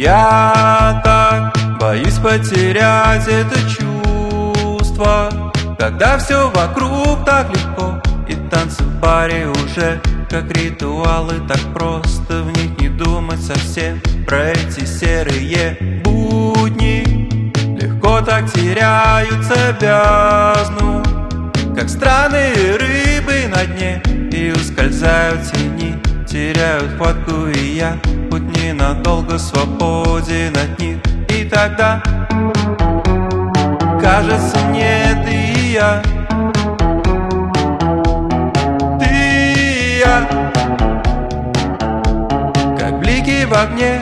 Я так боюсь потерять это чувство, когда все вокруг так легко, и танцы в баре уже как ритуалы. Так просто в них не думать совсем про эти серые будни. Легко так теряются бездну, как странные рыбы на дне, и ускользают тени, теряют хватку, и я хоть ненадолго свободен от них. И тогда кажется, мне ты и я, ты и я, как блики в огне.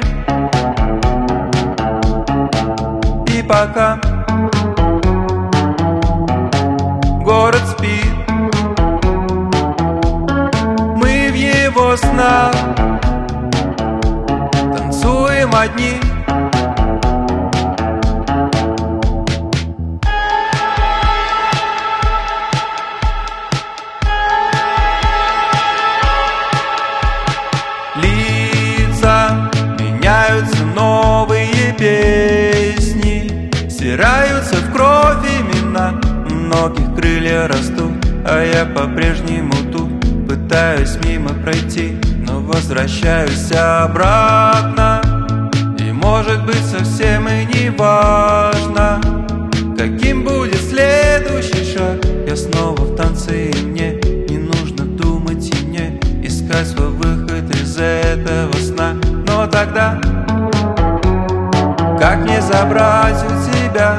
И пока город спит, мы в его снах танцуем одни. Лица меняются, новые песни стираются в кровь имена. Многих крылья растут, а я по-прежнему тут. Пытаюсь мимо пройти, но возвращаюсь обратно. И может быть совсем и не важно, каким будет следующий шаг. Я снова в танце, и мне не нужно думать, и мне искать свой выход из этого сна. Но тогда как мне забрать у тебя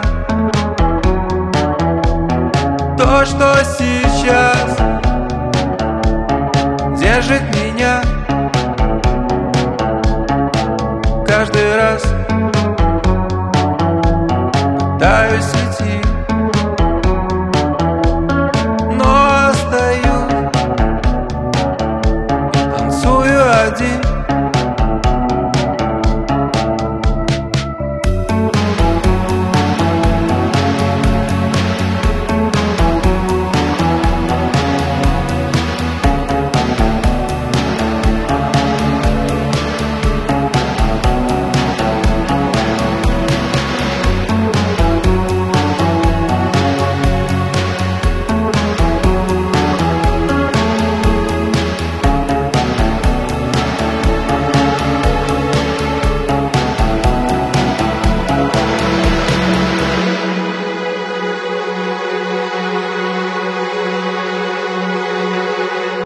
то, что сейчас держит меня? Каждый раз пытаюсь идти